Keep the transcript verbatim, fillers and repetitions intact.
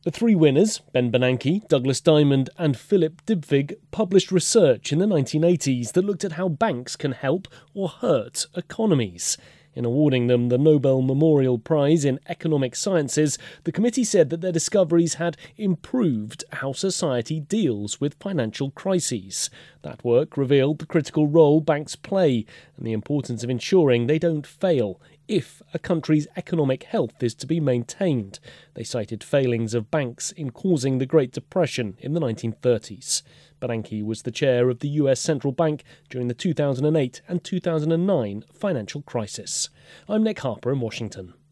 The three winners, Ben Bernanke, Douglas Diamond and Philip Dybvig, published research in the nineteen eighties that looked at how banks can help or hurt economies. In awarding them the Nobel Memorial Prize in Economic Sciences, the committee said that their discoveries had improved how society deals with financial crises. That work revealed the critical role banks play and the importance of ensuring they don't fail if a country's economic health is to be maintained. They cited failings of banks in causing the Great Depression in the nineteen thirties. Bernanke was the chair of the U S Central Bank during the two thousand eight and two thousand nine financial crisis. I'm Nick Harper in Washington.